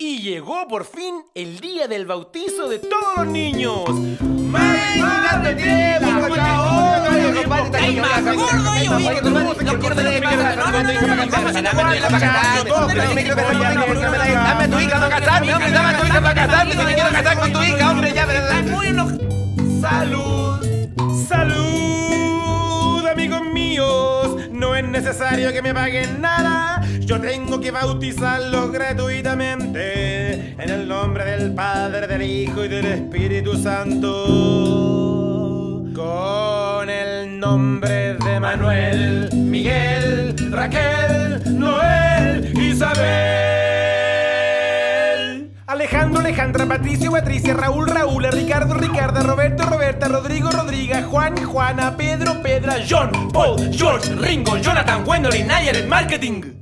Y llegó por fin el día del bautizo de todos los niños. ¡Imagínate tiempo, Dame tu hija para casarme, hombre, dame tu hija para casarme, si me quiero casar con tu hija, hombre, ya, ¡Salud! ¡Salud, amigos míos! No es necesario que me paguen nada. Yo tengo que bautizarlos gratuitamente en el nombre del Padre, del Hijo y del Espíritu Santo. Con el nombre de Manuel, Miguel, Raquel, Noel, Isabel, Alejandro, Alejandra, Patricio, Patricia, Raúl, Raúl, Ricardo, Ricarda, Roberto, Roberta, Rodrigo, Rodriga, Juan, Juana, Pedro, Pedra, John, Paul, George, Ringo, Jonathan, Gwendolyn, Nayer, Marketing.